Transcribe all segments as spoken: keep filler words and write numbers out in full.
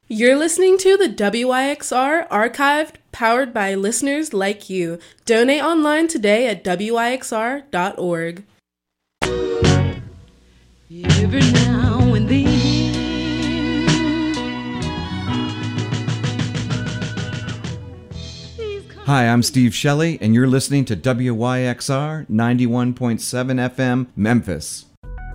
You're listening to the W I X R Archived, powered by listeners like you. Donate online today at W I X R dot org. Every now and then. Hi, I'm Steve Shelley, and you're listening to W Y X R ninety-one point seven F M, Memphis.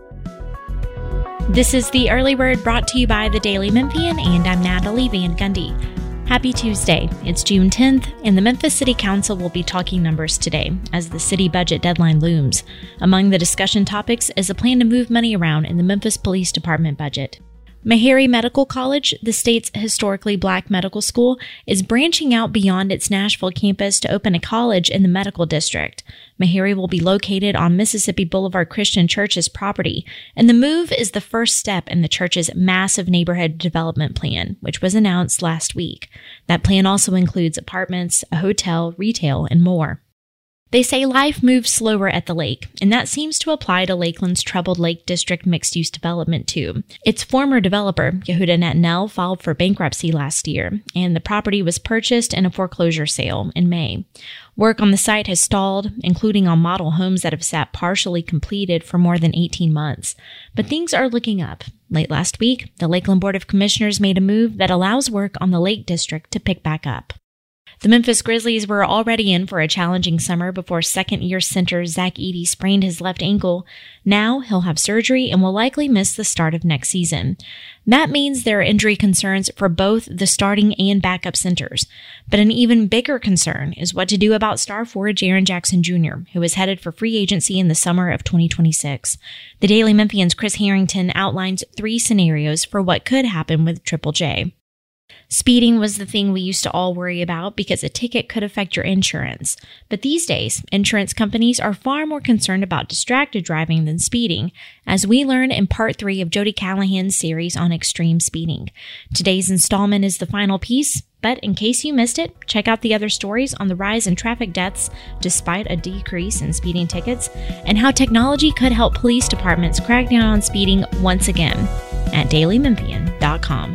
This is The Early Word, brought to you by the Daily Memphian, and I'm Natalie Van Gundy. Happy Tuesday. It's June tenth, and the Memphis City Council will be talking numbers today as the city budget deadline looms. Among the discussion topics is a plan to move money around in the Memphis Police Department budget. Meharry Medical College, the state's historically black medical school, is branching out beyond its Nashville campus to open a college in the medical district. Meharry will be located on Mississippi Boulevard Christian Church's property, and the move is the first step in the church's massive neighborhood development plan, which was announced last week. That plan also includes apartments, a hotel, retail, and more. They say life moves slower at the lake, and that seems to apply to Lakeland's troubled Lake District mixed-use development too. Its former developer, Yehuda Netanel, filed for bankruptcy last year, and the property was purchased in a foreclosure sale in May. Work on the site has stalled, including on model homes that have sat partially completed for more than eighteen months. But things are looking up. Late last week, the Lakeland Board of Commissioners made a move that allows work on the Lake District to pick back up. The Memphis Grizzlies were already in for a challenging summer before second-year center Zach Edey sprained his left ankle. Now he'll have surgery and will likely miss the start of next season. That means there are injury concerns for both the starting and backup centers. But an even bigger concern is what to do about star forward Jaren Jackson Junior, who is headed for free agency in the summer of twenty twenty-six. The Daily Memphian's Chris Harrington outlines three scenarios for what could happen with Triple J. Speeding was the thing we used to all worry about because a ticket could affect your insurance. But these days, insurance companies are far more concerned about distracted driving than speeding, as we learn in part three of Jody Callahan's series on extreme speeding. Today's installment is the final piece, but in case you missed it, check out the other stories on the rise in traffic deaths despite a decrease in speeding tickets, and how technology could help police departments crack down on speeding once again at daily memphian dot com.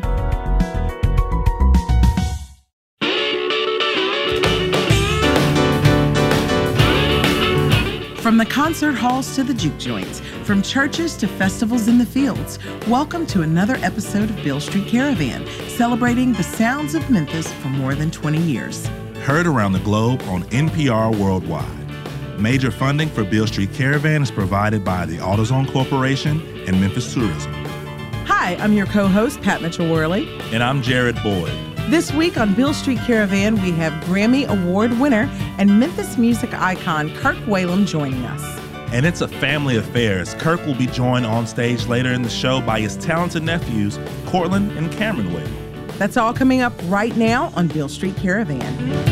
From the concert halls to the juke joints, from churches to festivals in the fields, welcome to another episode of Beale Street Caravan, celebrating the sounds of Memphis for more than twenty years. Heard around the globe on N P R Worldwide. Major funding for Beale Street Caravan is provided by the AutoZone Corporation and Memphis Tourism. Hi, I'm your co-host, Pat Mitchell-Worley. And I'm Jared Boyd. This week on Beale Street Caravan, we have Grammy Award winner and Memphis music icon Kirk Whalum joining us. And it's a family affair, as Kirk will be joined on stage later in the show by his talented nephews, Cortland and Cameron Whalum. That's all coming up right now on Beale Street Caravan.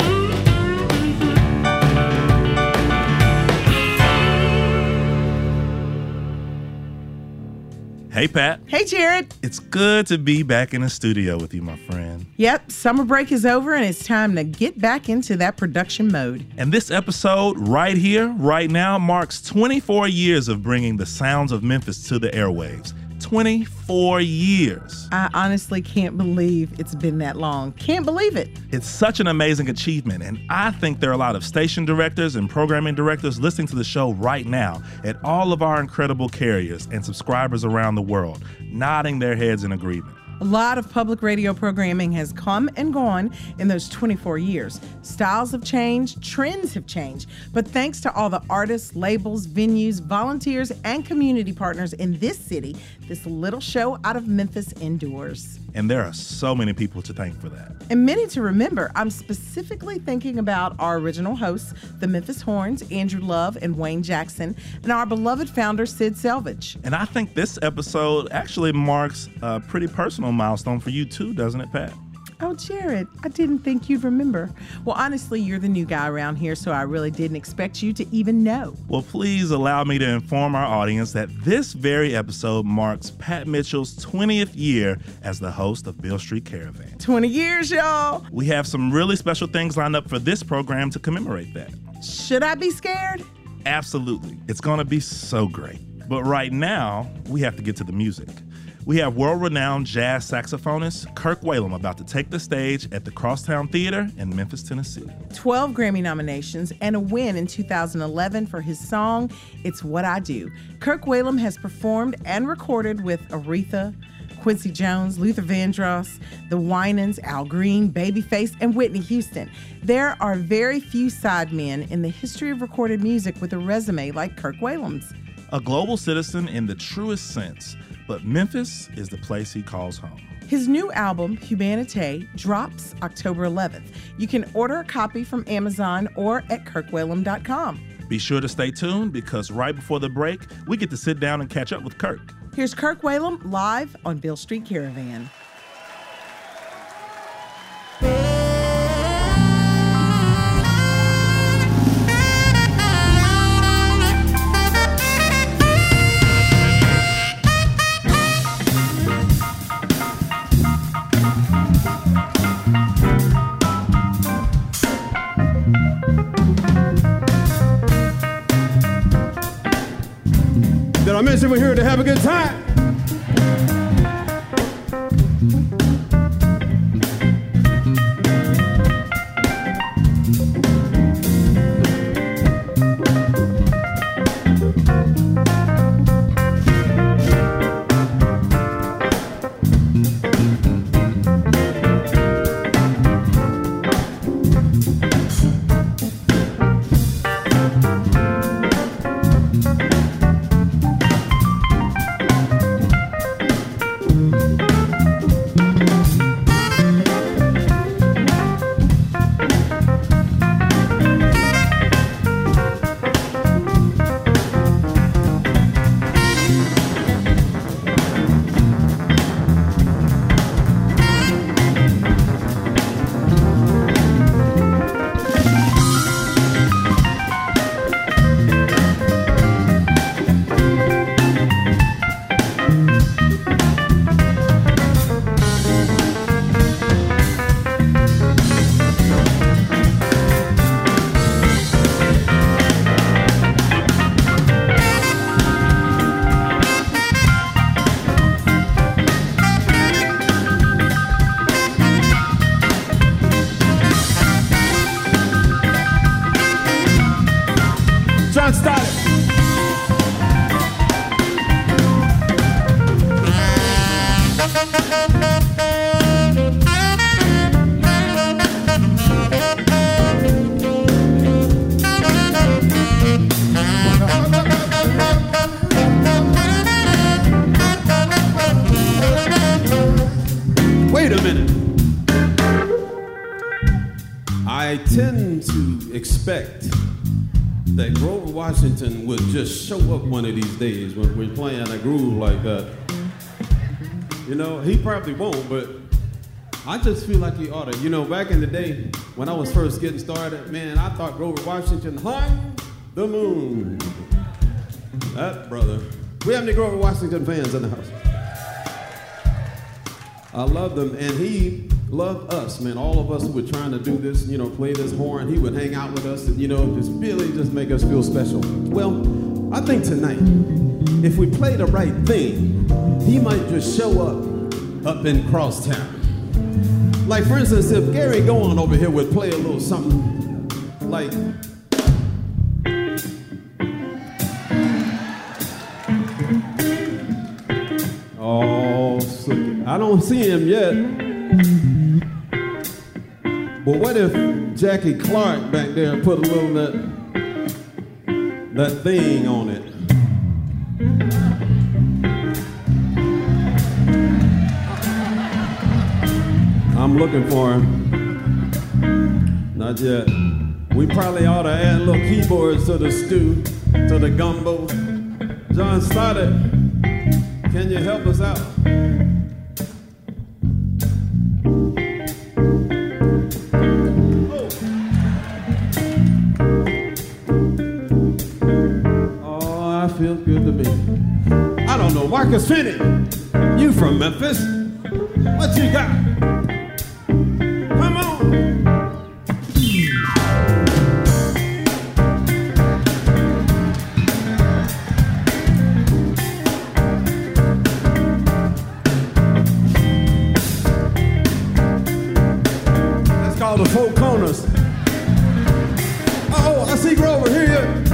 Hey, Pat. Hey, Jared. It's good to be back in the studio with you, my friend. Yep, summer break is over and it's time to get back into that production mode. And this episode right here, right now, marks twenty-four years of bringing the sounds of Memphis to the airwaves. twenty-four years. I honestly can't believe it's been that long. Can't believe it. It's such an amazing achievement, and I think there are a lot of station directors and programming directors listening to the show right now at all of our incredible carriers and subscribers around the world, nodding their heads in agreement. A lot of public radio programming has come and gone in those twenty-four years. Styles have changed, trends have changed, but thanks to all the artists, labels, venues, volunteers, and community partners in this city, this little show out of Memphis endures. And there are so many people to thank for that. And many to remember. I'm specifically thinking about our original hosts, the Memphis Horns, Andrew Love and Wayne Jackson, and our beloved founder, Sid Selvage. And I think this episode actually marks a pretty personal milestone for you too, doesn't it, Pat? Oh, Jared, I didn't think you'd remember. Well, honestly, you're the new guy around here, so I really didn't expect you to even know. Well, please allow me to inform our audience that this very episode marks Pat Mitchell's twentieth year as the host of Beale Street Caravan. twenty years, y'all. We have some really special things lined up for this program to commemorate that. Should I be scared? Absolutely. It's going to be so great. But right now, we have to get to the music. We have world-renowned jazz saxophonist Kirk Whalum about to take the stage at the Crosstown Theater in Memphis, Tennessee. twelve Grammy nominations and a win in two thousand eleven for his song, It's What I Do. Kirk Whalum has performed and recorded with Aretha, Quincy Jones, Luther Vandross, The Winans, Al Green, Babyface, and Whitney Houston. There are very few sidemen in the history of recorded music with a resume like Kirk Whalum's. A global citizen in the truest sense, but Memphis is the place he calls home. His new album, Humanité, drops October eleventh. You can order a copy from Amazon or at kirk whalum dot com. Be sure to stay tuned because right before the break, we get to sit down and catch up with Kirk. Here's Kirk Whalum live on Beale Street Caravan. Did I mention we're here to have a good time? Wait a minute. I tend to expect that Grover Washington would just show up one of these days when we're playing a groove like that. You know, he probably won't, but I just feel like he ought to. You know, back in the day, when I was first getting started, man, I thought Grover Washington hung the moon. That brother. We have any Grover Washington fans in the house? I loved him, and he loved us, man. All of us who were trying to do this, you know, play this horn, he would hang out with us and, you know, just really just make us feel special. Well, I think tonight, if we play the right thing, he might just show up up in Crosstown. Like, for instance, if Gary Gowan over here would play a little something like... Oh, I don't see him yet. But what if Jackie Clark back there put a little that, that thing on it? I'm looking for him. Not yet. We probably ought to add little keyboards to the stew, to the gumbo. John Stoddard, can you help us out? Oh, I feel good to me. I don't know, Marcus Finney, you from Memphis? What you got? Come on. the four corners. Oh, I see Grover, here you are.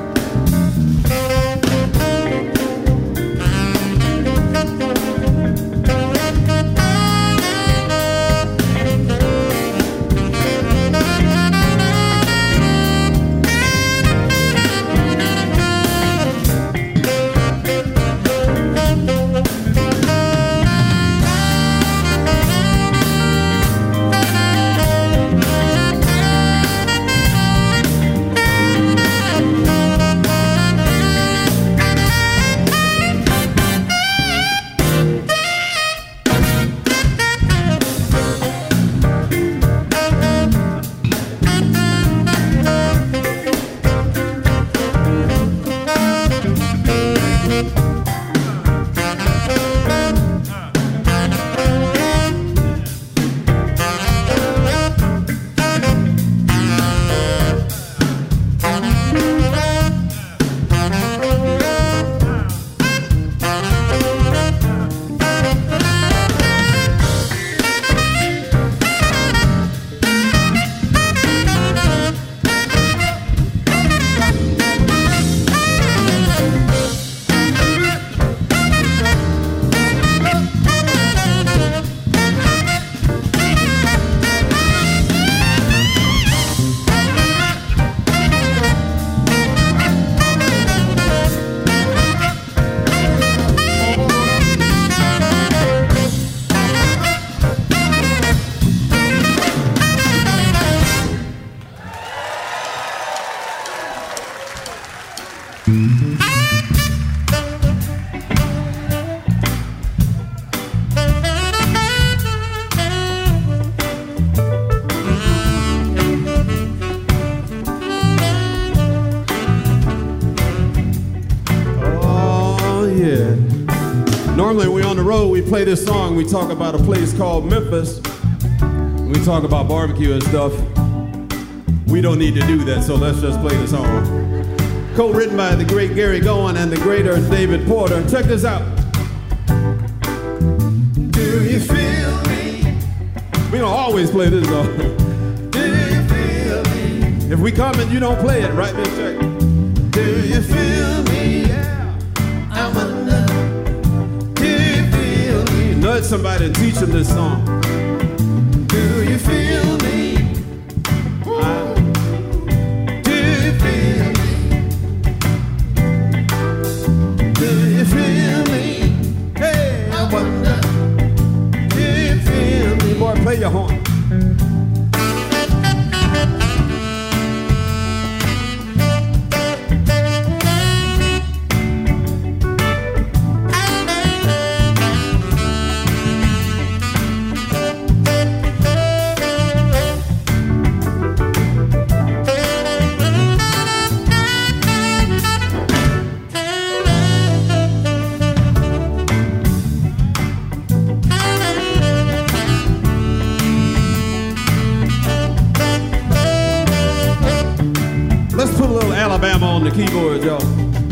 Normally, we on the road, we play this song. We talk about a place called Memphis. We talk about barbecue and stuff. We don't need to do that, so let's just play the song. Co-written by the great Gary Gowan and the greater David Porter. Check this out. Do you feel me? We don't always play this song. Do you feel me? If we come and you don't play it, write me a check. Do you feel me? Yeah. I'm under. Nudge somebody and teach them this song. Do you feel me? I, do you feel me? Do you feel me? Hey, I wonder. Do you feel me? Boy, play your horn. Alabama on the keyboard, y'all.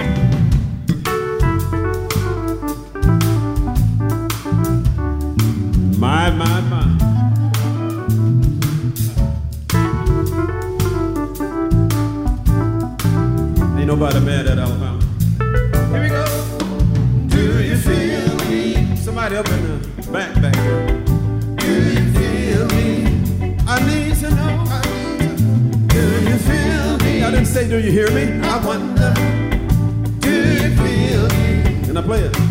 My, my, my. Ain't nobody mad at Alabama. Here we go. Do you feel me? Somebody up in the back, back there. Do you feel me? I need to know. I need to know. Do you feel me? I didn't say, do you hear me? I wonder, do you feel me? Can I play it?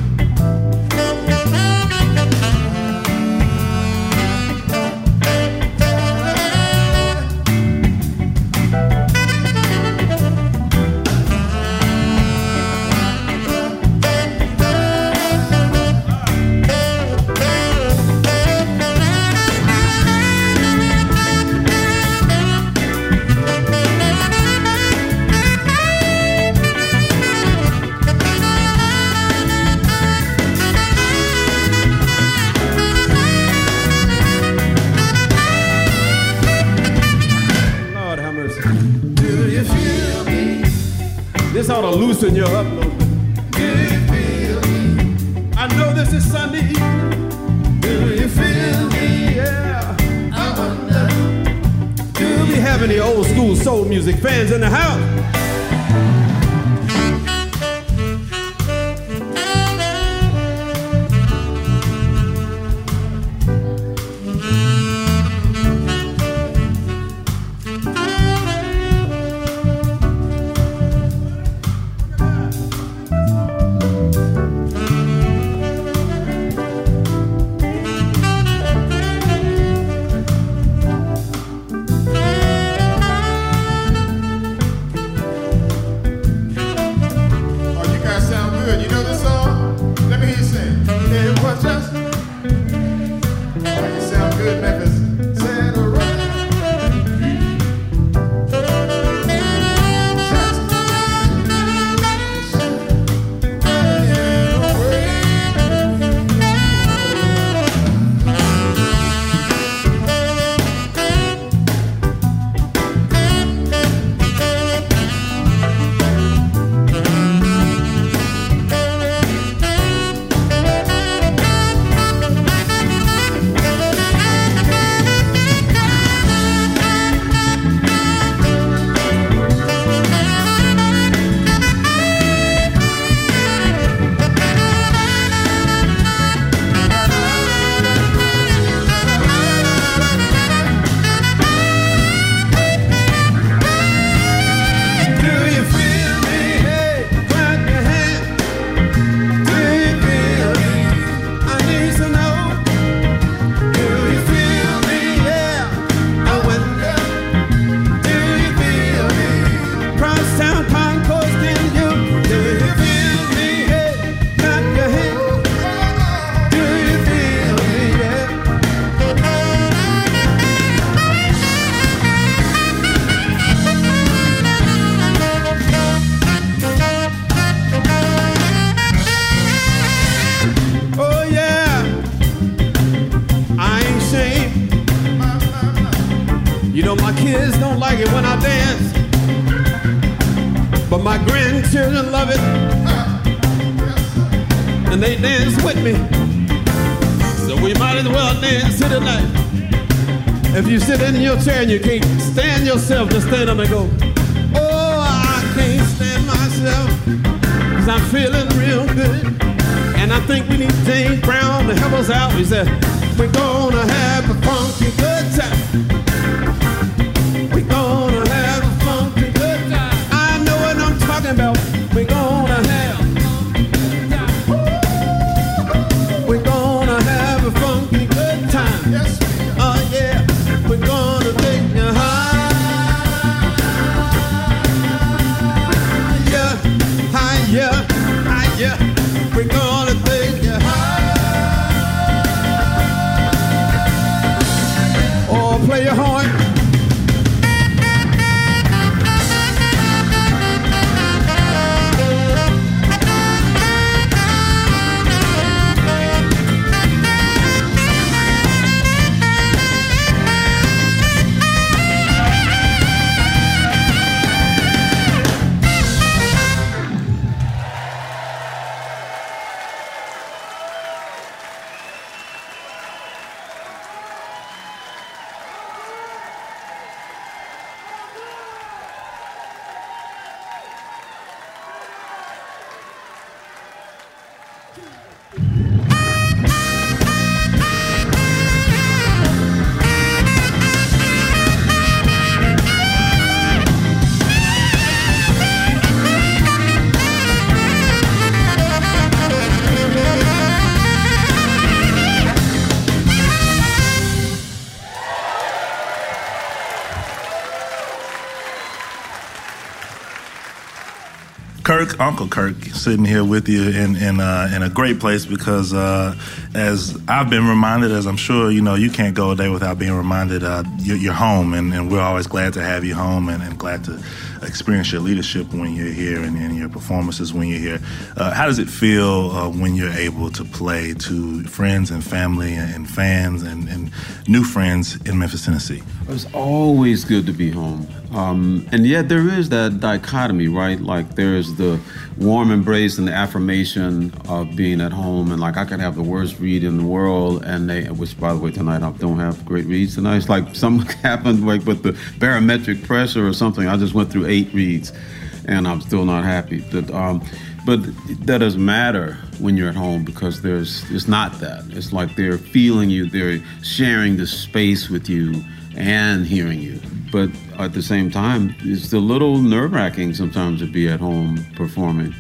This ought to loosen you up a little bit. Do you feel me? I know this is Sunday evening. Do you feel me? Yeah. I wonder. school soul music fans in the house. Children love it, and they dance with me, so we might as well dance here tonight. If you sit in your chair and you can't stand yourself, just stand up and go, oh, I can't stand myself, cause I'm feeling real good, and I think we need James Brown to help us out. He said, we're gonna have a funky good time. We're gonna have a funky good time. I know what I'm talking about. We're gonna have, we're gonna have a funky good time. Yes, oh yeah, we're gonna take you higher, higher, higher. We're gonna take you higher. Oh, play your horn. Kirk, Uncle Kirk, sitting here with you in in, uh, in a great place because uh, as I've been reminded, as I'm sure you know, you can't go a day without being reminded uh, you're, you're home, and, and we're always glad to have you home and, and glad to experience your leadership when you're here and, and your performances when you're here. Uh, how does it feel uh, when you're able to play to friends and family and, and fans and, and new friends in Memphis, Tennessee? It's always good to be home. Um, and yet there is that dichotomy, right? Like there's the warm embrace and the affirmation of being at home. And like I could have the worst read in the world, and they, which by the way tonight I don't have great reads tonight. It's like something happened like with the barometric pressure or something. I just went through eight reads, and I'm still not happy. But um, but that doesn't matter when you're at home, because there's it's not that. It's like they're feeling you, they're sharing the space with you and hearing you. But at the same time, it's a little nerve-wracking sometimes to be at home performing.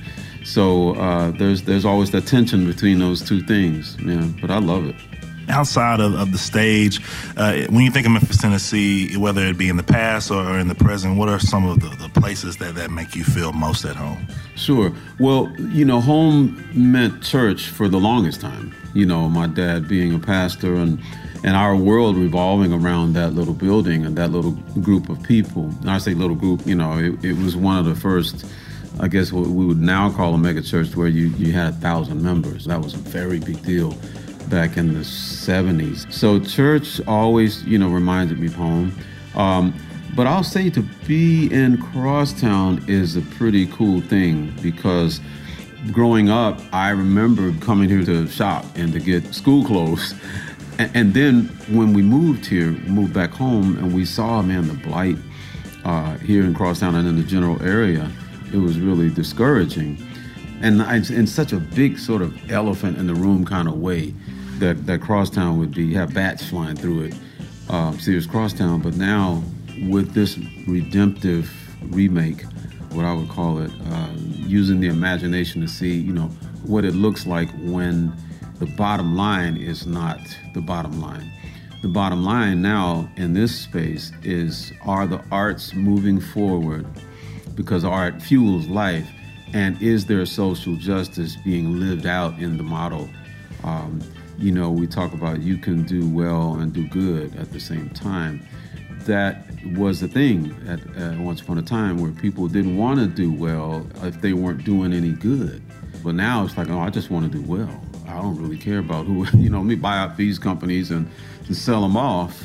So uh, there's there's always that tension between those two things. Yeah, but I love it. Outside of, of the stage, uh, when you think of Memphis, Tennessee, whether it be in the past or, or in the present, what are some of the, the places that, that make you feel most at home? Sure. Well, you know, home meant church for the longest time. You know, my dad being a pastor and and our world revolving around that little building and that little group of people. And I say little group, you know, it, it was one of the first, I guess what we would now call a mega church, where you, you had a thousand members. That was a very big deal back in the seventies. So church always, you know, reminded me of home. Um, but I'll say to be in Crosstown is a pretty cool thing, because growing up, I remember coming here to shop and to get school clothes. And, and then when we moved here, moved back home, and we saw, man, the blight uh, here in Crosstown and in the general area, it was really discouraging. And I, in such a big sort of elephant in the room kind of way, that, that Crosstown would be, have bats flying through it, uh, Sears Crosstown. But now with this redemptive remake, what I would call it, uh, using the imagination to see, you know, what it looks like when the bottom line is not the bottom line. The bottom line now in this space is, are the arts moving forward? Because art fuels life. And is there social justice being lived out in the model? Um, you know, we talk about you can do well and do good at the same time. That was the thing at uh, once upon a time, where people didn't want to do well if they weren't doing any good. But now it's like, oh, I just want to do well. I don't really care about who, you know, let me buy out these companies and, and sell them off.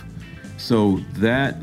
So that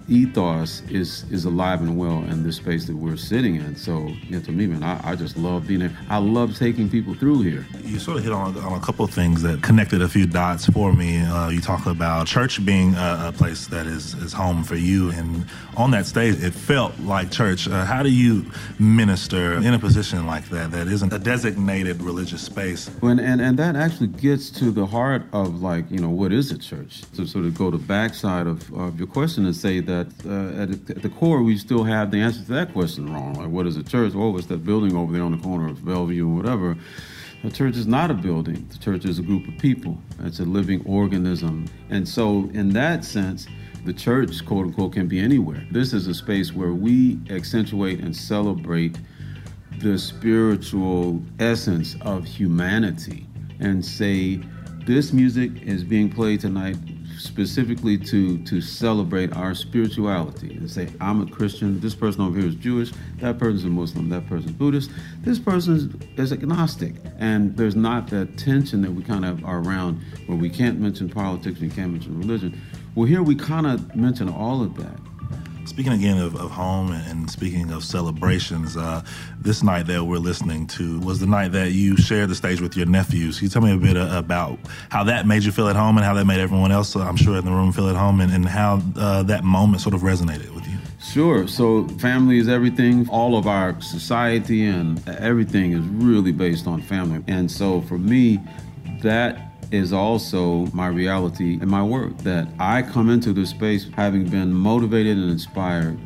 ethos is is alive and well in this space that we're sitting in. So, yeah, to me, man, I, I just love being there. I love taking people through here. You sort of hit on, on a couple of things that connected a few dots for me. Uh, you talk about church being a, a place that is, is home for you, and on that stage, it felt like church. Uh, how do you minister in a position like that, that isn't a designated religious space? When, and, and that actually gets to the heart of, like, you know, what is a church? To sort of go to the backside of, of your question and say that uh, at, at the core, we still have the answer to that question wrong. Like, what is a church? Oh, it's that building over there on the corner of Bellevue or whatever. A church is not a building. The church is a group of people. It's a living organism. And so in that sense, the church, quote unquote, can be anywhere. This is a space where we accentuate and celebrate the spiritual essence of humanity and say, this music is being played tonight specifically to to celebrate our spirituality, and say, I'm a Christian, this person over here is Jewish, that person's a Muslim, that person's Buddhist, this person is agnostic. And there's not that tension that we kind of are around, where we can't mention politics, we can't mention religion. Well, here we kind of mention all of that. Speaking again of, of home and speaking of celebrations, uh, this night that we're listening to was the night that you shared the stage with your nephews. Can you tell me a bit uh, about how that made you feel at home and how that made everyone else, uh, I'm sure, in the room feel at home, and, and how uh, that moment sort of resonated with you? Sure. So family is everything. All of our society and everything is really based on family. And so for me, that is also my reality and my work, that I come into this space having been motivated and inspired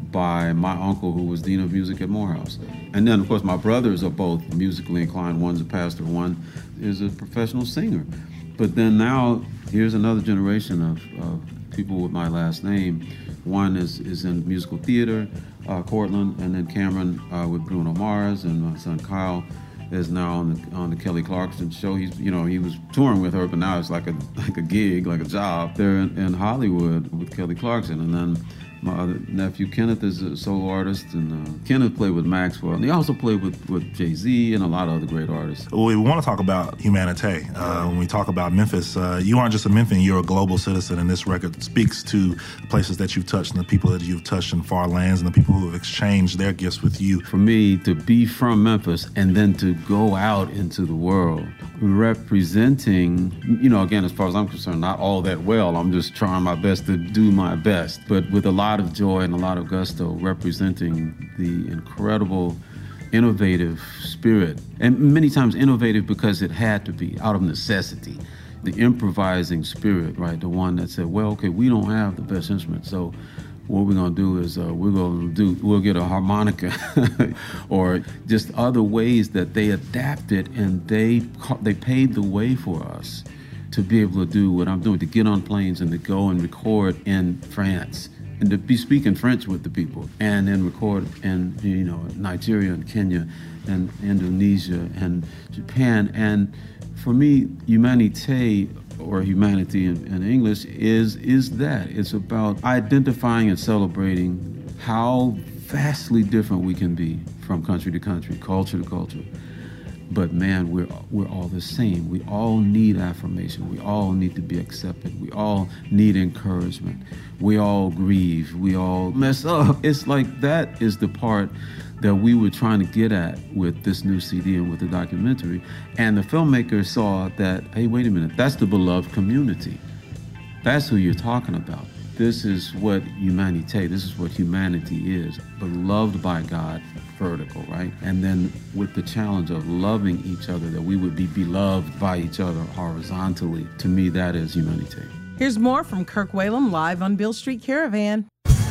by my uncle, who was Dean of Music at Morehouse. And then, of course, my brothers are both musically inclined. One's a pastor, one is a professional singer. But then now, here's another generation of, of people with my last name. One is, is in musical theater, uh, Cortland, and then Cameron uh, with Bruno Mars, and my son Kyle is now on the on the Kelly Clarkson show. He's, you know, he was touring with her, but now it's like a like a gig, like a job. They're in, in Hollywood with Kelly Clarkson, and then My other nephew Kenneth is a solo artist, and uh, Kenneth played with Maxwell, and he also played with, with Jay-Z and a lot of other great artists. Well, we want to talk about Humanité. Uh, when we talk about Memphis, uh, you aren't just a Memphian, you're a global citizen, and this record speaks to the places that you've touched and the people that you've touched in far lands and the people who have exchanged their gifts with you. For me, to be from Memphis and then to go out into the world representing, you know, again, as far as I'm concerned, not all that well. I'm just trying my best to do my best, but with a lot of joy and a lot of gusto, representing the incredible, innovative spirit, and many times innovative because it had to be, out of necessity. The improvising spirit, right? The one that said, well, okay, we don't have the best instrument, so what we're gonna do is uh, we're gonna do, we'll get a harmonica or just other ways that they adapted, and they they paved the way for us to be able to do what I'm doing, to get on planes and to go and record in France and to be speaking French with the people, and then record in, you know, Nigeria and Kenya and Indonesia and Japan. And for me, Humanité, or humanity in, in English, is is that. It's about identifying and celebrating how vastly different we can be from country to country, culture to culture. But man, we're we're all the same. We all need affirmation. We all need to be accepted. We all need encouragement. We all grieve. We all mess up. It's like that is the part that we were trying to get at with this new C D and with the documentary. And the filmmaker saw that, hey, wait a minute, that's the beloved community. That's who you're talking about. This is what Humanité, this is what humanity is, beloved by God, vertical, right? And then with the challenge of loving each other, that we would be beloved by each other horizontally. To me, that is Humanité. Here's more from Kirk Whalum live on Beale Street Caravan.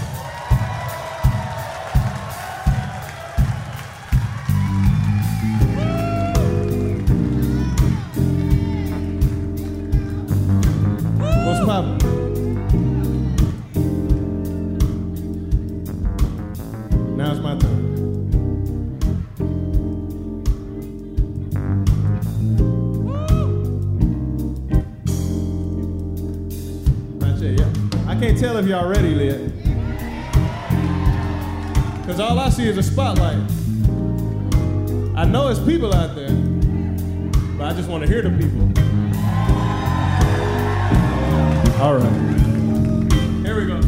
What's poppin'? Now it's my turn. I can't tell if y'all ready yet, because all I see is a spotlight. I know it's people out there, but I just want to hear the people. All right, here we go.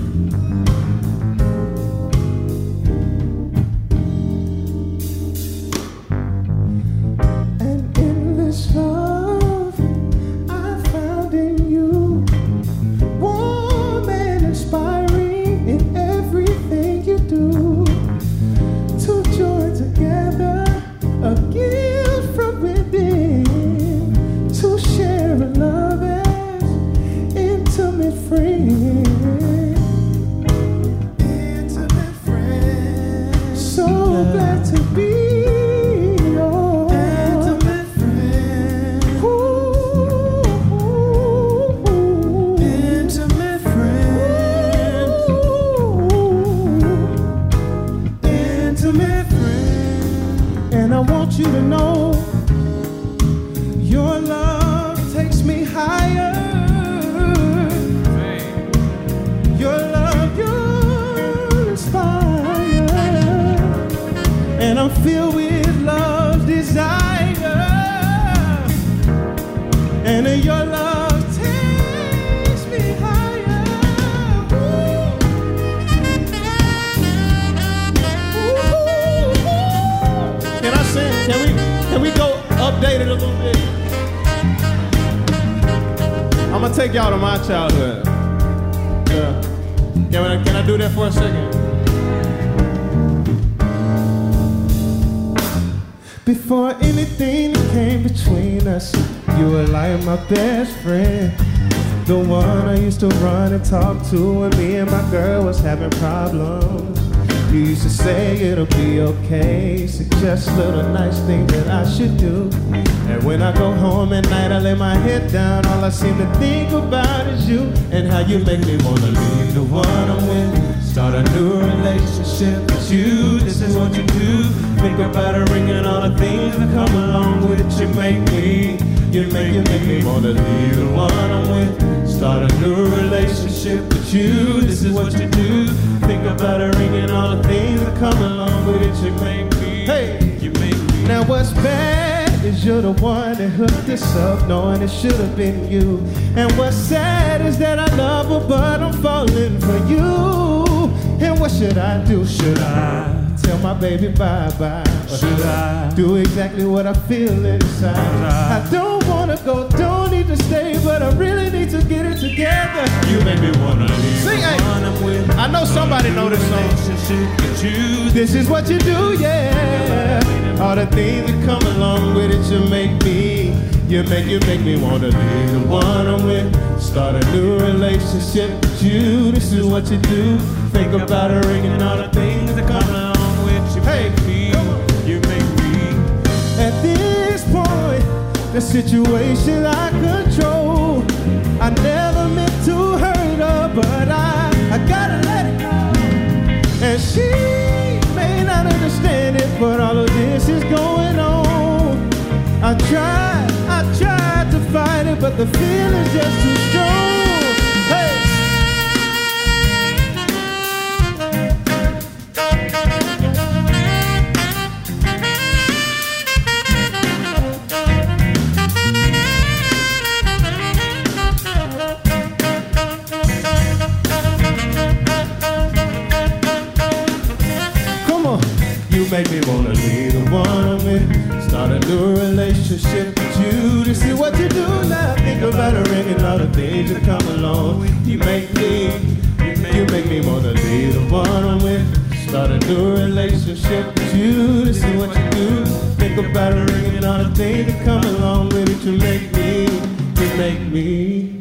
An endless love I found in you, warm and inspiring in everything you do. To join together, a gift from within, to share a love as intimate friend. Intimate friend. So glad to be your intimate friend. Ooh, ooh, ooh. Intimate friend. Ooh, intimate friend. And I want you to know your love takes me higher. Your love, you're inspired. And I'm filled with love, desire. And your love takes me higher. Ooh. Ooh. Can I sing? Can we, can we go update it a little bit? I'm gonna take y'all to my childhood. Yeah. Can I, can I do that for a second? Before anything came between us, you were like my best friend. The one I used to run and talk to when me and my girl was having problems. You used to say it'll be okay, suggest little nice things that I should do. And when I go home at night, I lay my head down. All I seem to think about is you, and how you make me wanna leave the one I'm with, start a new relationship with you. This is what you do. Think about a ring and all the things that come along with it. You make me, you make, you make me wanna leave the one I'm with, start a new relationship with you. This is what you do. Think about a ring and all the things that come along with it. You make me, hey, you make me. Now what's bad is you're the one that hooked us up, knowing it should have been you. And what's sad is that I love her, but I'm falling for you. And what should I do? Should I tell my baby bye-bye? Or should I do exactly what I feel inside? I don't wanna go, don't need to stay, but I really need to get it together. You make me wanna leave. Sing, hey. I know somebody know this song. This is what you do, yeah. All the things that come along with it, you make me, you make, you make me wanna leave the one I'm with. Start a new relationship with you. This is what you do. Think about a ring and all the things that come along with you. Hey, me, you make me. At this point, the situation I control. I never meant to hurt her, but I, I gotta let it go. And she may not understand it, but all of this is going on. I tried, I tried to fight it, but the feeling's just too strong. Hey. Come on, you make me wanna leave the one I'm with. Start a new relationship with you. This is what you do now. Think about a ring and all the things that come along. You make me, you make me wanna leave the one I'm with. Start a new relationship with you. This is what you do. Think about a ring and all the things that come along with it. You make me, you make me.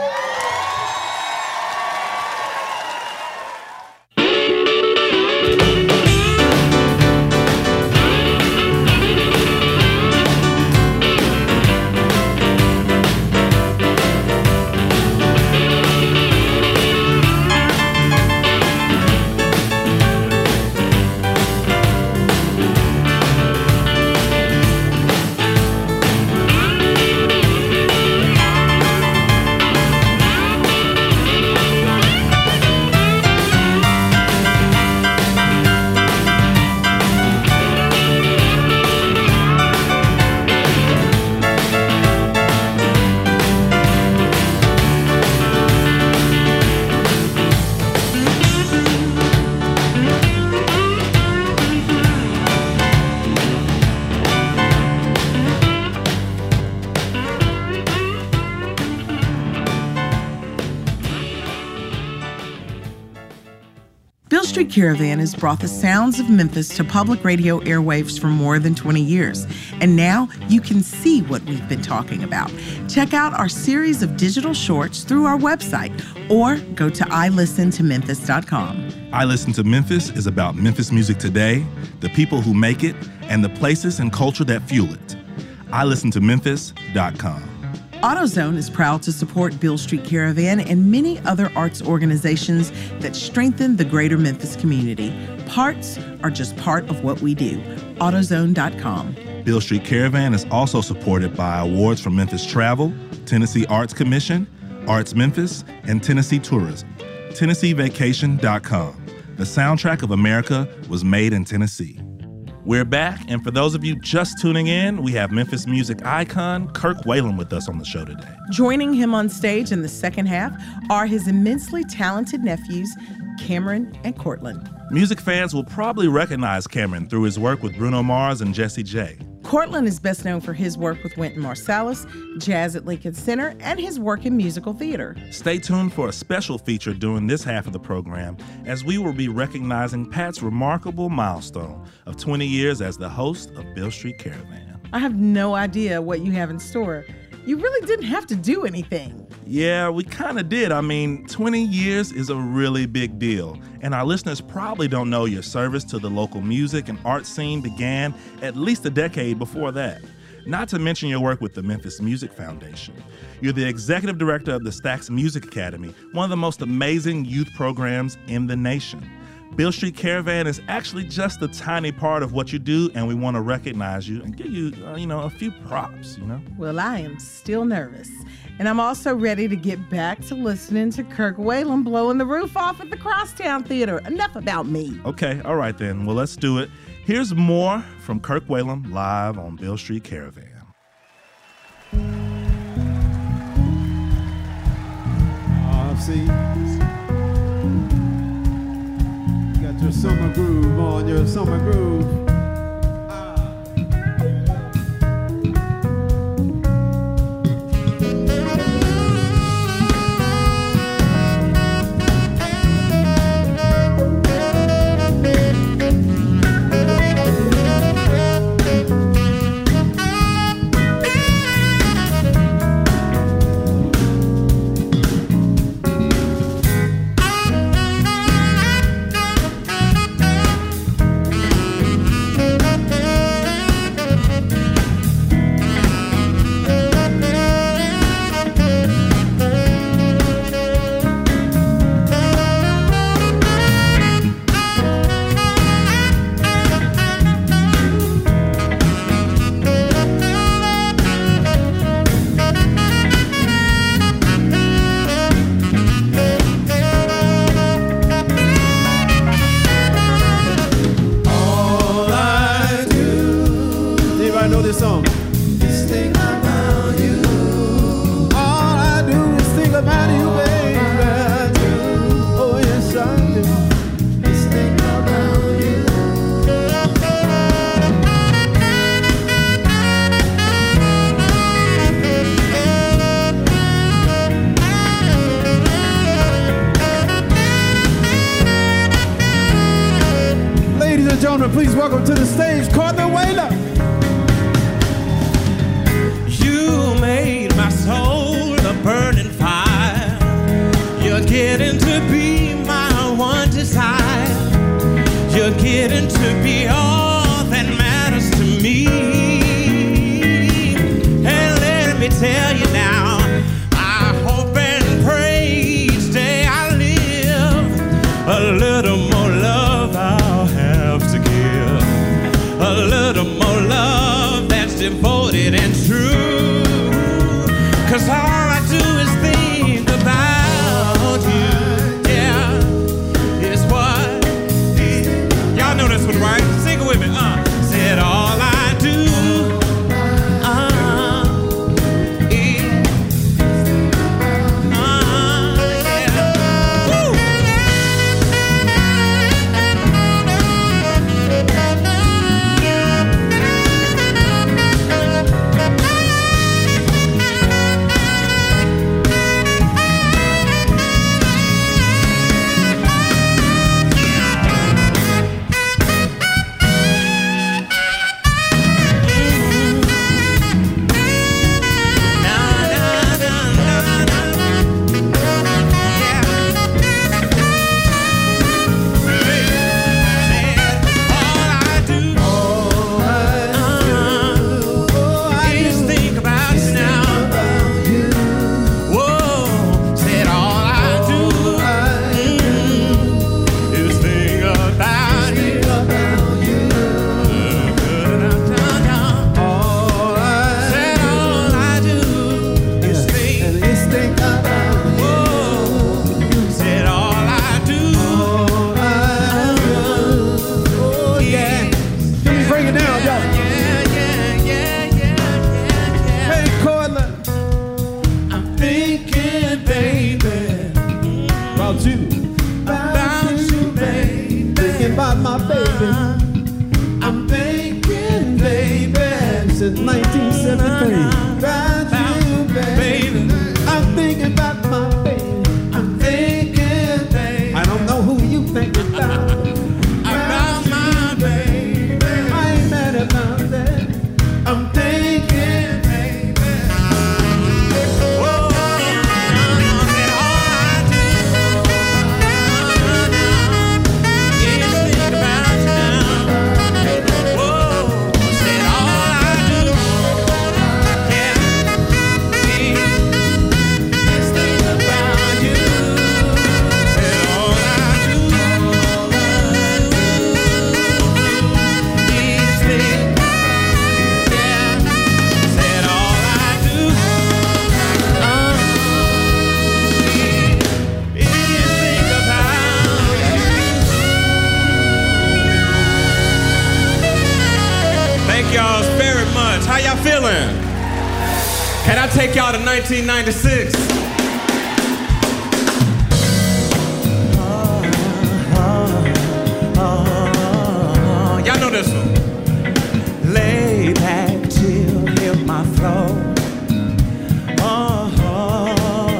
Beale Street Caravan has brought the sounds of Memphis to public radio airwaves for more than twenty years. And now you can see what we've been talking about. Check out our series of digital shorts through our website or go to i listen to memphis dot com. I Listen to Memphis is about Memphis music today, the people who make it, and the places and culture that fuel it. i listen to memphis dot com. AutoZone is proud to support Beale Street Caravan and many other arts organizations that strengthen the greater Memphis community. Parts are just part of what we do. AutoZone dot com. Beale Street Caravan is also supported by awards from Memphis Travel, Tennessee Arts Commission, Arts Memphis, and Tennessee Tourism. Tennessee Vacation dot com. The soundtrack of America was made in Tennessee. We're back, and for those of you just tuning in, we have Memphis music icon Kirk Whalum with us on the show today. Joining him on stage in the second half are his immensely talented nephews, Cameron and Cortland. Music fans will probably recognize Cameron through his work with Bruno Mars and Jessie J. Cortland is best known for his work with Wynton Marsalis, Jazz at Lincoln Center, and his work in musical theater. Stay tuned for a special feature during this half of the program, as we will be recognizing Pat's remarkable milestone of twenty years as the host of Beale Street Caravan. I have no idea what you have in store. You really didn't have to do anything. Yeah, we kind of did. I mean, twenty years is a really big deal. And our listeners probably don't know your service to the local music and art scene began at least a decade before that. Not to mention your work with the Memphis Music Foundation. You're the executive director of the Stax Music Academy, one of the most amazing youth programs in the nation. Beale Street Caravan is actually just a tiny part of what you do, and we want to recognize you and give you, uh, you know, a few props, you know? Well, I am still nervous. And I'm also ready to get back to listening to Kirk Whalum blowing the roof off at the Crosstown Theater. Enough about me. Okay, all right then. Well, let's do it. Here's more from Kirk Whalum live on Beale Street Caravan. Ah, uh, see? You got your summer groove on, your summer groove. Please welcome to the stage, Courtney Whalum. You made my soul a burning fire. You're getting to be my one desire. You're getting to be all that matters to me. And let me tell you now, I hope and pray each day I live a little more love I'll have to give. A little more love that's devoted and true. Cause all I do is think about you. Yeah, it's what it, y'all know this one, right? Sing it with me. Uh, said all I do uh, is uh, yeah. Woo! nineteen seventy-three. About you, baby. I'm thinking about my baby. I'm thinking, baby. I don't know who you think about. About my baby. I ain't mad about that. I'm thinking, baby. Whoa, all I do I take y'all to nineteen ninety-six? Y'all know this one. Lay back till hear my flow. Oh, oh,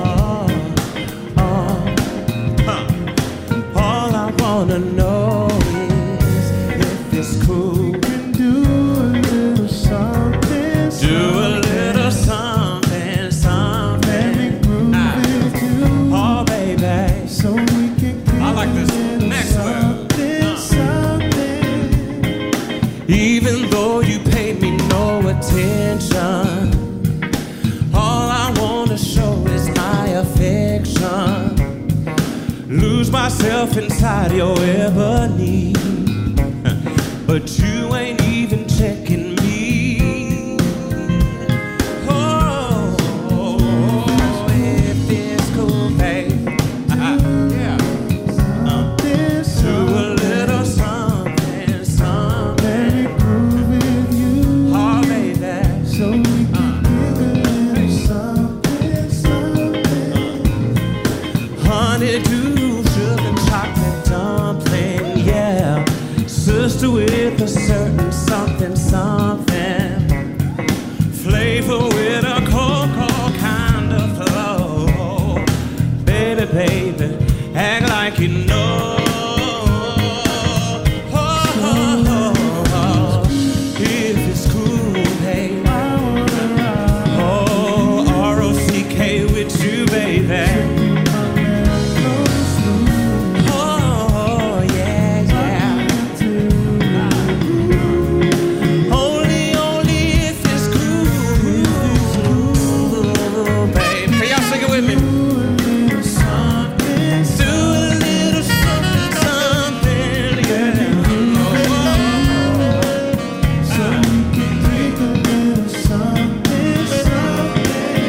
oh, huh. All I wanna know is if it's cool. Do a little something. Do a little something, something. Let me groove Ah. with you. Oh, baby. So we can get I like this a little next level. something, something. Even though you paid me no attention, all I wanna show is my affection. Lose myself inside your ebony, but you ain't even checking me. Oh, if it's cool, babe. Yeah. Do a little something, something. Let me groove with you. Oh, baby. So we can get a little something, something. Honeydew, sugar, chocolate dumpling, yeah. Sister with a certain something, something. Flavor with a cocoa kind of flow. Baby, baby, act like you know. Oh, oh, oh, oh. If it's cool, baby. Oh, R O C K with you, baby. Oh, yeah, yeah. Only, only if it's cool, babe. Can y'all sing it with me? Do a little something, something, yeah. So we can drink a little something, something.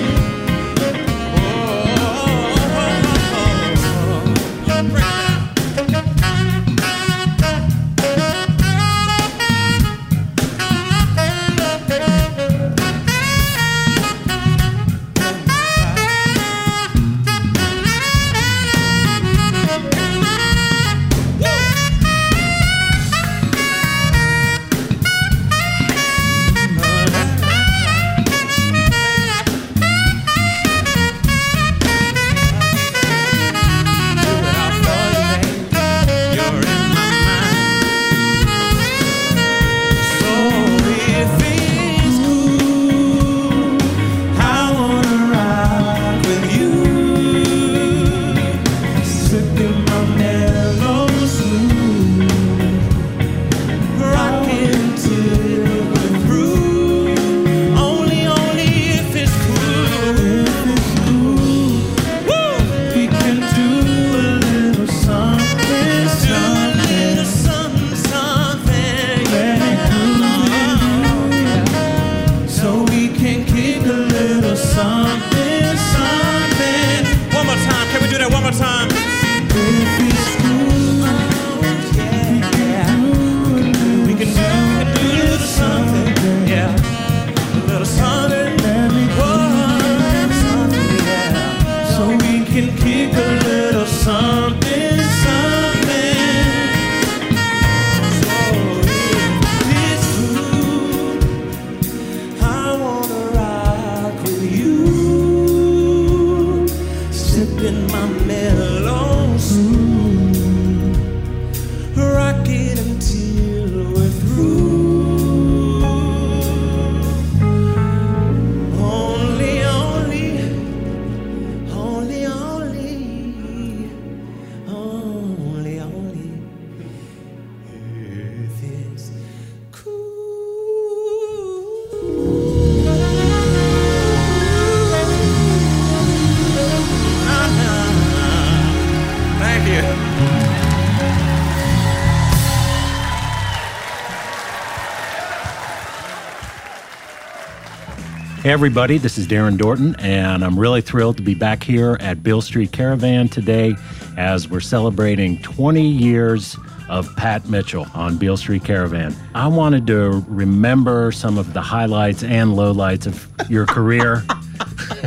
Hey everybody, this is Darren Dorton, and I'm really thrilled to be back here at Beale Street Caravan today as we're celebrating twenty years of Pat Mitchell on Beale Street Caravan. I wanted to remember some of the highlights and lowlights of your career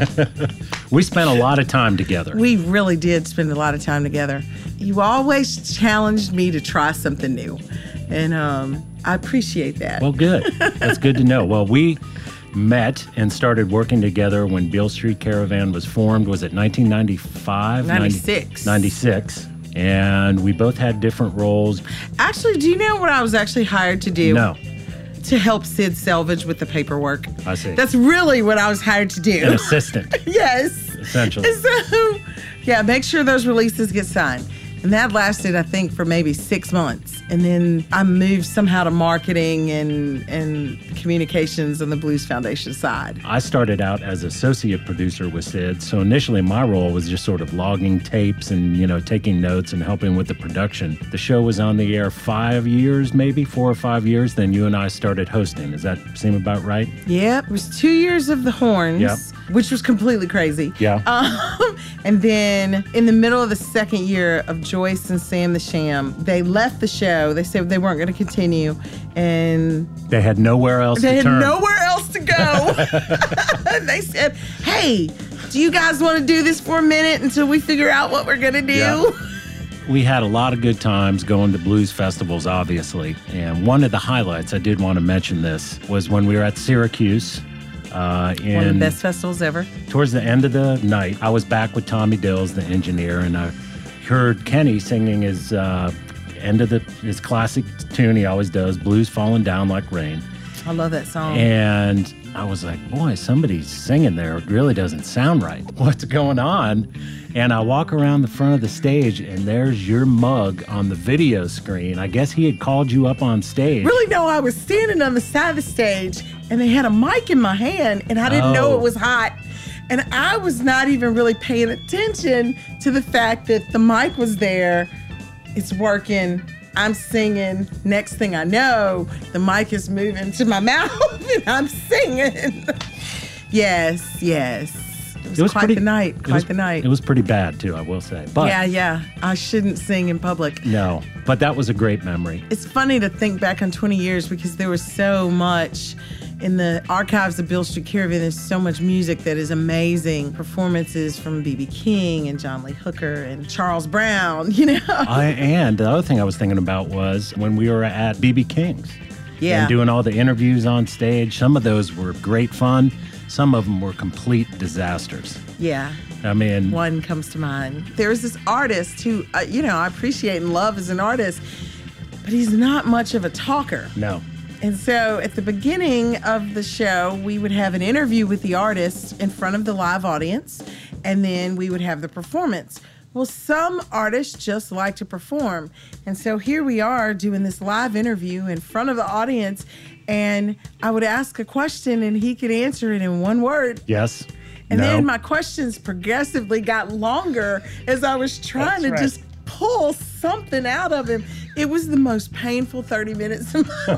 We spent a lot of time together. We really did spend a lot of time together. You always challenged me to try something new, and um, I appreciate that. Well, good. That's good to know. Well, we met and started working together when Beale Street Caravan was formed. Was it nineteen ninety-five? ninety-six. ninety-six. And we both had different roles. Actually, do you know what I was actually hired to do? No. To help Sid Selvage with the paperwork. I see. That's really what I was hired to do. An assistant. Yes. Essentially. So, yeah, make sure those releases get signed. And that lasted, I think, for maybe six months. And then I moved somehow to marketing and, and communications on the Blues Foundation side. I started out as associate producer with Sid, so initially my role was just sort of logging tapes and, you know, taking notes and helping with the production. The show was on the air five years, maybe four or five years. Then you and I started hosting. Does that seem about right? Yep. It was two years of the horns, Yep. which was completely crazy. Yeah. Um, and then in the middle of the second year of Joyce and Sam the Sham, they left the show. They said they weren't going to continue, and They had nowhere else they to had turn. nowhere else to go. They said, hey, do you guys want to do this for a minute until we figure out what we're going to do? Yeah. We had a lot of good times going to blues festivals, obviously. And one of the highlights, I did want to mention this, was when we were at Syracuse. Uh, in, One of the best festivals ever. Towards the end of the night, I was back with Tommy Dills, the engineer, and I heard Kenny singing his uh, end of the his classic tune he always does, Blues Falling Down Like Rain. I love that song. And I was like, boy, somebody's singing there. It really doesn't sound right. What's going on? And I walk around the front of the stage, and there's your mug on the video screen. I guess he had called you up on stage. Really, no, I was standing on the side of the stage, and they had a mic in my hand, and I didn't know Oh. it was hot. And I was not even really paying attention to the fact that the mic was there. It's working. I'm singing. Next thing I know, the mic is moving to my mouth, and I'm singing. Yes, yes. It was, quite pretty, the night. it Quite was- the night. It was pretty bad, too, I will say. But yeah, yeah. I shouldn't sing in public. no, but that was a great memory. It's funny to think back on twenty years because there was so much in the archives of Beale Street Caravan. There's so much music that is amazing. Performances from B B King and John Lee Hooker and Charles Brown, you know? I, and the other thing I was thinking about was when we were at B B King's. Yeah. And doing all the interviews on stage. Some of those were great fun. Some of them were complete disasters. Yeah. I mean, One comes to mind. There's this artist who, uh, you know, I appreciate and love as an artist, but he's not much of a talker. no. And so at the beginning of the show, we would have an interview with the artist in front of the live audience, and then we would have the performance. Well, some artists just like to perform. And so here we are doing this live interview in front of the audience, and I would ask a question and he could answer it in one word. Yes. And no. then my questions progressively got longer as I was trying That's to right. just pull something out of him. It was the most painful thirty minutes of my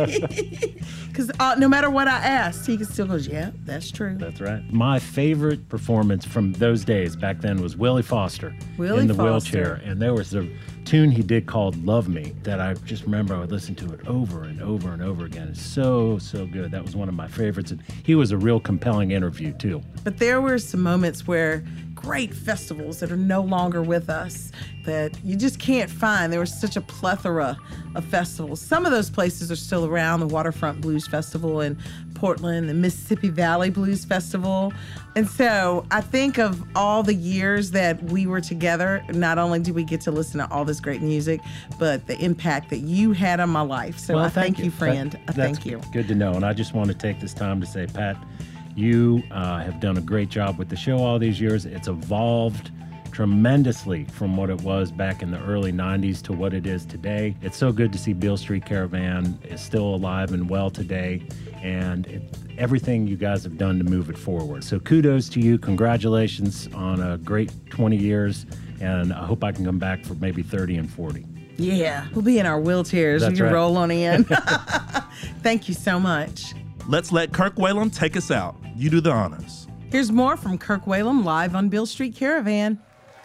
life. Because uh, no matter what I asked, he could still go, yeah, that's true. That's right. My favorite performance from those days back then was Willie Foster Willie in the Foster. wheelchair. And there was a tune he did called Love Me that I just remember I would listen to it over and over and over again. It's so, so good. That was one of my favorites. And he was a real compelling interview, too. But there were some moments where great festivals that are no longer with us that you just can't find. There was such a plethora of festivals. Some of those places are still around, the Waterfront Blues Festival in Portland, the Mississippi Valley Blues Festival. And so I think of all the years that we were together, not only did we get to listen to all this great music, but the impact that you had on my life. So Well, I thank, you, friend. That- I that's thank you. Good to know. And I just want to take this time to say, Pat, you uh, have done a great job with the show all these years. It's evolved tremendously from what it was back in the early nineties to what it is today. It's so good to see Beale Street Caravan is still alive and well today, and it, everything you guys have done to move it forward. So kudos to you. Congratulations on a great twenty years, and I hope I can come back for maybe thirty and forty. Yeah, we'll be in our wheelchairs. That's we can right. roll on in. Thank you so much. Let's let Kirk Whalum take us out. You do the honors. Here's more from Kirk Whalum live on Beale Street Caravan.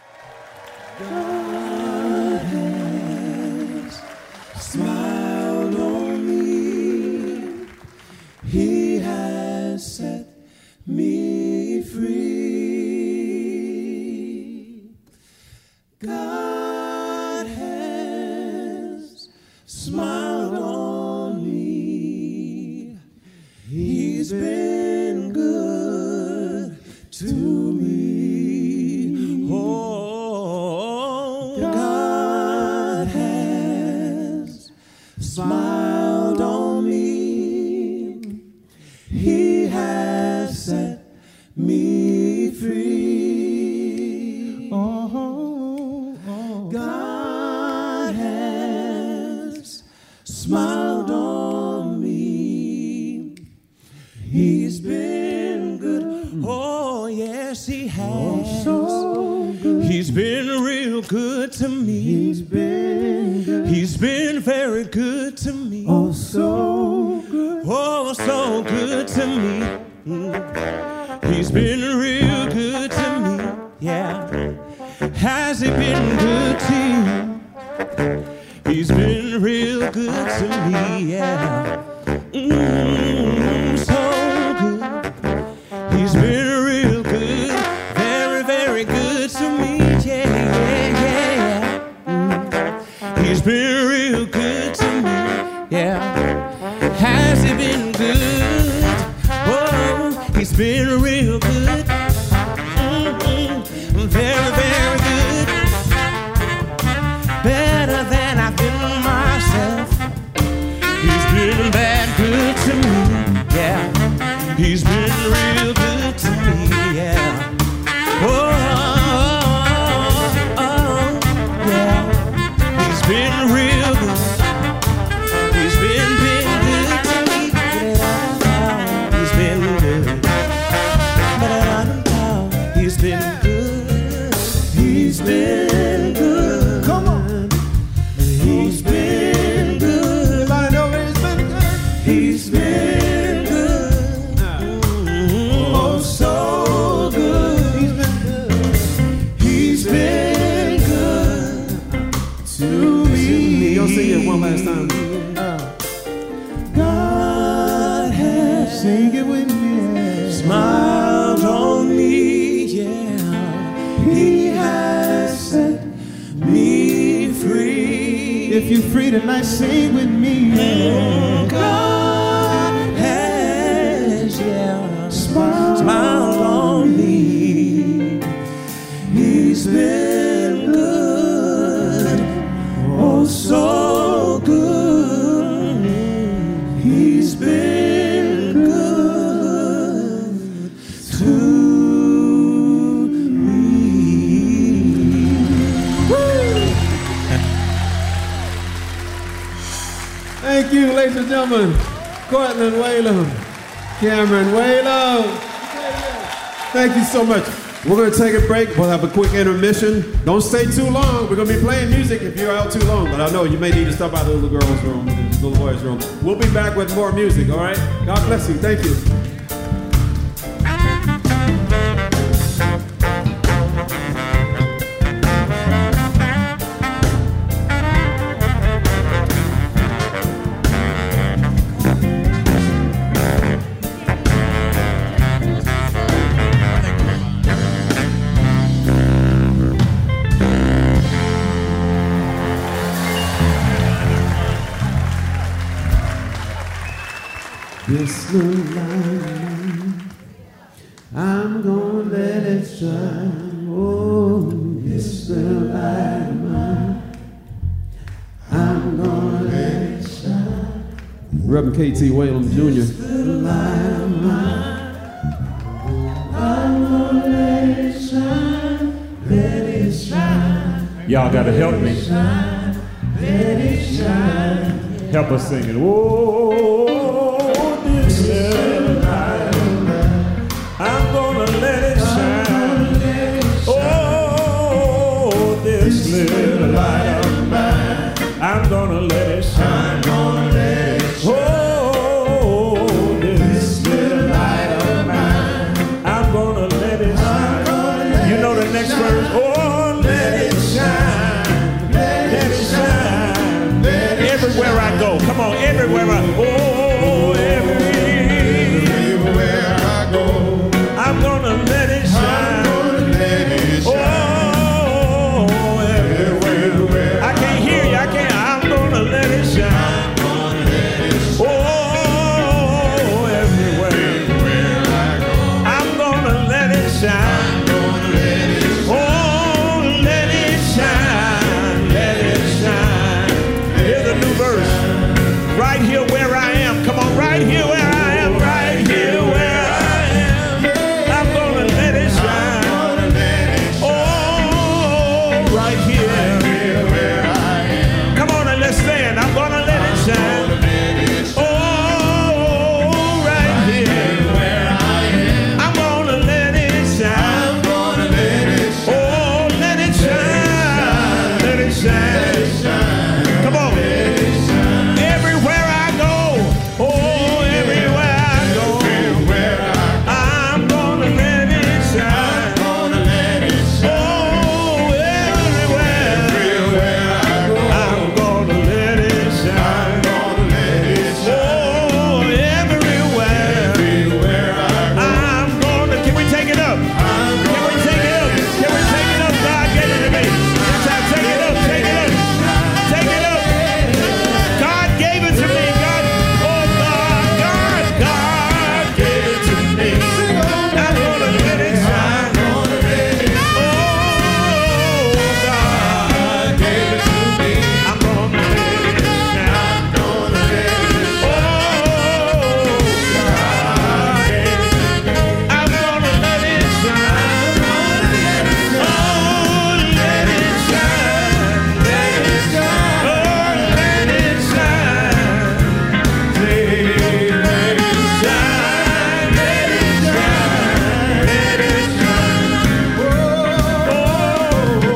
God has smiled on me. He has set me free. smiled on me. He has set me free. Oh, oh. God has smiled on me. He's been good. Oh, yes, he has. Oh, so good. He's been real good to me. He's been good. He's been very good to me. Oh, so good. Oh, so good to me. Mm. He's been real good to me. Yeah. Has he been good to you? He's been real good to me. Yeah. Mm, so good. He's been real good. Very, very good to me. Yeah, yeah, yeah. Mm. He's been real good to me. Yeah. Has he been good? Oh, he's been real good. Mm-hmm. Very, very good. Better than I've been myself. He's been that good to me. Yeah. He's been real good to me. Yeah. Oh, oh, oh, yeah. He's been real good. He's been, been good to me. He's been good. He's been good. He's been good. Come on. He's been good. I know he's been good. He's been good. Oh, so good. He's been good. He's been good to me. Y'all sing it one last time. God has sing it with me. Smiled on me, yeah. He has set me free. If you're free tonight, sing with me. Yeah. God has, yeah, smiled, smiled on me. He's been good, oh so good. He's been good to me. Woo! Thank you, ladies and gentlemen. Cortland Whalum, Cameron Whalum. Thank you so much. We're going to take a break. We'll have a quick intermission. Don't stay too long. We're going to be playing music if you're out too long. But I know you may need to stop by the little girl's room, the little boy's room. We'll be back with more music, all right? God bless you. Thank you. This little light, I'm gonna let it shine. Oh, this little light of mine, I'm gonna let it shine. Reverend K T Whalum Junior This little light of mine, I'm gonna let it shine, let it shine. Y'all gotta help me. Shine, let it shine. Help us sing it. Whoa. I'm gonna let it shine. Oh, this little light of mine, I'm gonna let it shine. Oh, this little light of mine, I'm gonna let it shine. You know the next verse. Oh, let it shine, let it shine. Everywhere I go, come on, everywhere I go. Oh, everywhere. I'm gonna let it shine. Oh, everywhere shine. Come on. Everywhere I go, oh, everywhere I go, I'm gonna let it shine. Oh, everywhere I'm gonna let it shine. Oh, everywhere I'm gonna. Can we take it up? Can we take it up? Can we take it up? God gave it to me. That's how. Take it up. Take it up. Take it up. God gave it to me. God, oh God, God, God gave it to me. I'm gonna let it shine. Oh, God gave it to me. I'm gonna let it shine. Oh, God gave it to me. I'm gonna let it shine. Oh, let it shine. Let it shine. Oh, let it shine. Let it shine. Let it shine. Let it shine. Oh,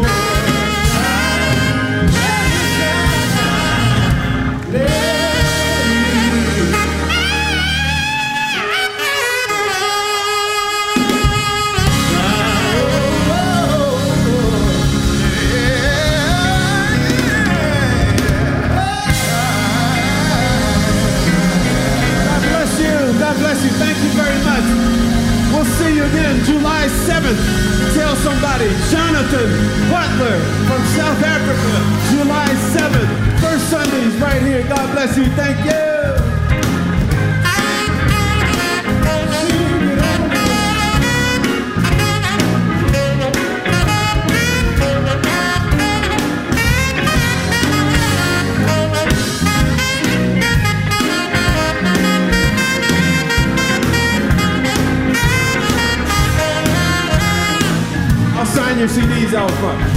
God bless you. God bless you. Thank you very much. We'll see you again July seventh. Tell somebody. Jonathan Butler from South Africa. July seventh. First Sundays right here. God bless you. Thank you. I'll sign your C Ds out front.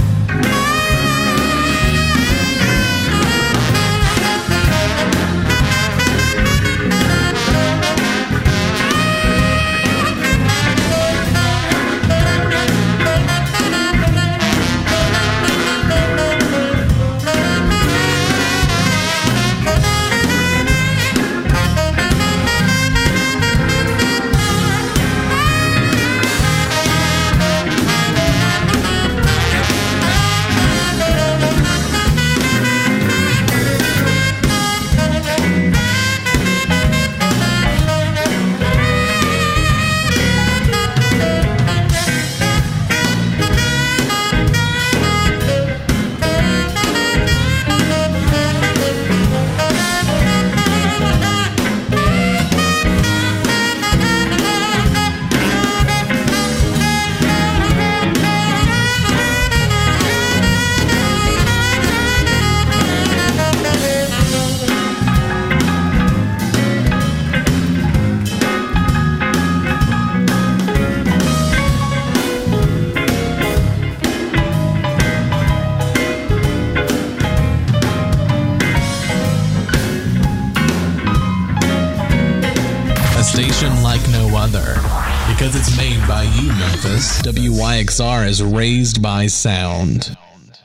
Station like no other. Because it's made by you, Memphis. W Y X R is raised by sound.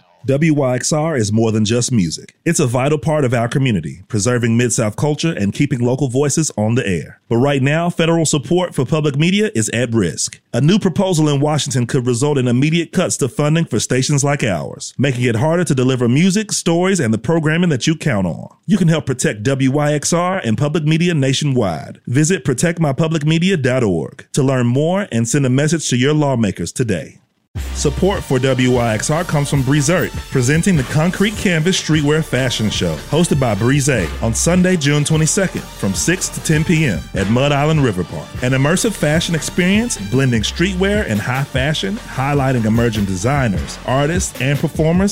W Y X R is more than just music. It's a vital part of our community, preserving Mid-South culture and keeping local voices on the air. But right now, federal support for public media is at risk. A new proposal in Washington could result in immediate cuts to funding for stations like ours, making it harder to deliver music, stories, and the programming that you count on. You can help protect W Y X R and public media nationwide. Visit protect my public media dot org to learn more and send a message to your lawmakers today. Support for W Y X R comes from Breezert, presenting the Concrete Canvas Streetwear Fashion Show, hosted by Breeze on Sunday, June twenty-second from six to ten p.m. at Mud Island River Park. An immersive fashion experience blending streetwear and high fashion, highlighting emerging designers, artists, and performers